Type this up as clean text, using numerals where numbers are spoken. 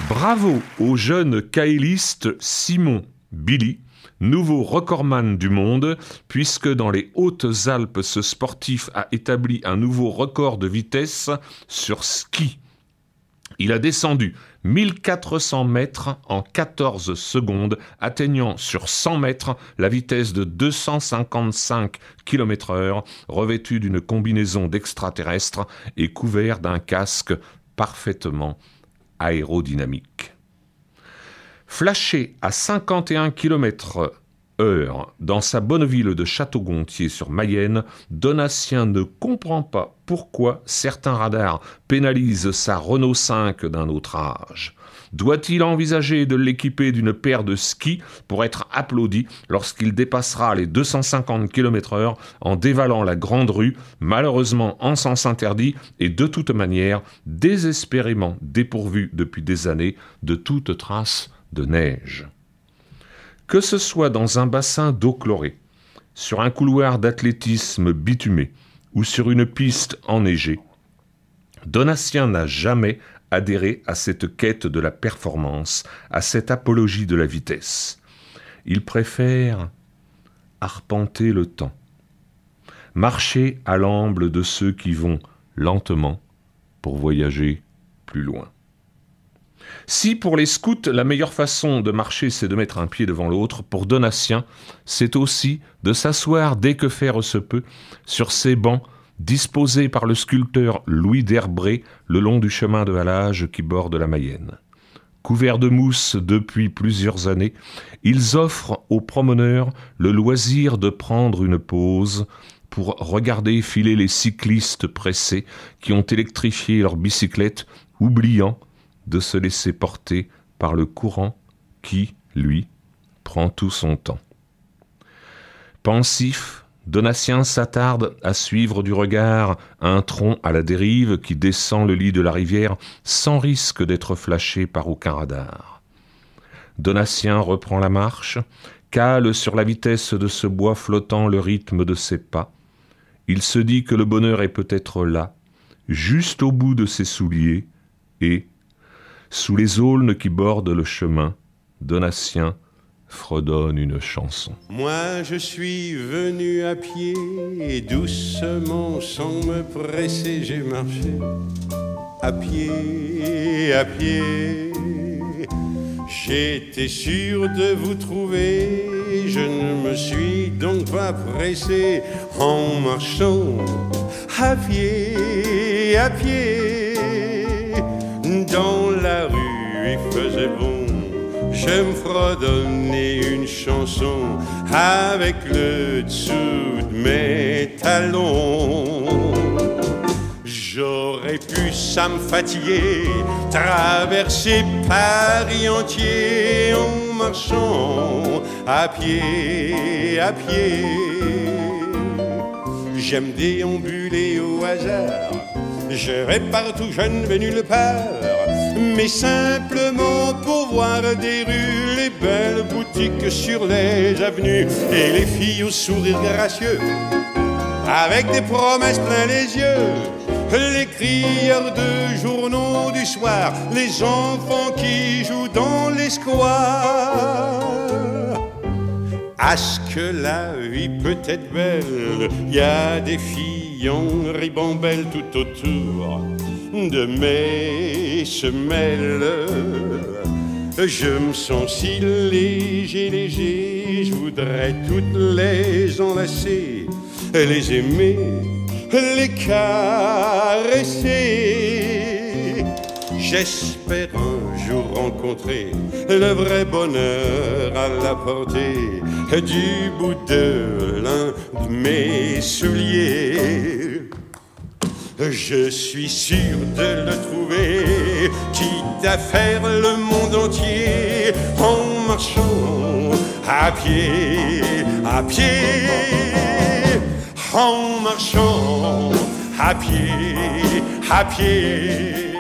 Bravo au jeune kaéliste Simon Billy, nouveau recordman du monde, puisque dans les Hautes-Alpes, ce sportif a établi un nouveau record de vitesse sur ski. Il a descendu 1400 mètres en 14 secondes, atteignant sur 100 mètres la vitesse de 255 km/h, revêtu d'une combinaison d'extraterrestres et couvert d'un casque parfaitement aérodynamique. Flashé à 51 km/h dans sa bonne ville de Château-Gontier sur Mayenne, Donatien ne comprend pas pourquoi certains radars pénalisent sa Renault 5 d'un autre âge. Doit-il envisager de l'équiper d'une paire de skis pour être applaudi lorsqu'il dépassera les 250 km/h en dévalant la grande rue, malheureusement en sens interdit et de toute manière désespérément dépourvu depuis des années de toute trace de neige? Que ce soit dans un bassin d'eau chlorée, sur un couloir d'athlétisme bitumé ou sur une piste enneigée, Donatien n'a jamais adhéré à cette quête de la performance, à cette apologie de la vitesse. Il préfère arpenter le temps, marcher à l'amble de ceux qui vont lentement pour voyager plus loin. Si pour les scouts, la meilleure façon de marcher, c'est de mettre un pied devant l'autre, pour Donatien, c'est aussi de s'asseoir dès que faire se peut sur ces bancs disposés par le sculpteur Louis d'Herbré le long du chemin de halage qui borde la Mayenne. Couverts de mousse depuis plusieurs années, ils offrent aux promeneurs le loisir de prendre une pause pour regarder filer les cyclistes pressés qui ont électrifié leurs bicyclettes, oubliant de se laisser porter par le courant qui, lui, prend tout son temps. Pensif, Donatien s'attarde à suivre du regard un tronc à la dérive qui descend le lit de la rivière sans risque d'être flashé par aucun radar. Donatien reprend la marche, cale sur la vitesse de ce bois flottant le rythme de ses pas. Il se dit que le bonheur est peut-être là, juste au bout de ses souliers, et, sous les aulnes qui bordent le chemin, Donatien fredonne une chanson. Moi je suis venu à pied et doucement sans me presser j'ai marché à pied, à pied. J'étais sûr de vous trouver, je ne me suis donc pas pressé en marchant à pied, à pied. Dans la rue il faisait bon, je me fredonnais une chanson avec le dessous de mes talons. J'aurais pu, ça me fatiguer, traverser Paris entier en marchant à pied, à pied. J'aime déambuler au hasard, je vais partout, je ne vais nulle part, mais simplement pour voir des rues, les belles boutiques sur les avenues et les filles au sourire gracieux, avec des promesses plein les yeux, les crieurs de journaux du soir, les enfants qui jouent dans les squares. À ce que la vie peut être belle, il y a des filles en ribambelle tout autour de mes semelles. Je me sens si léger, léger, je voudrais toutes les enlacer, les aimer, les caresser. J'espère un jour rencontrer le vrai bonheur à la portée du bout de l'un de mes souliers. Je suis sûr de le trouver, quitte à faire le monde entier en marchant à pied, à pied, en marchant à pied, à pied.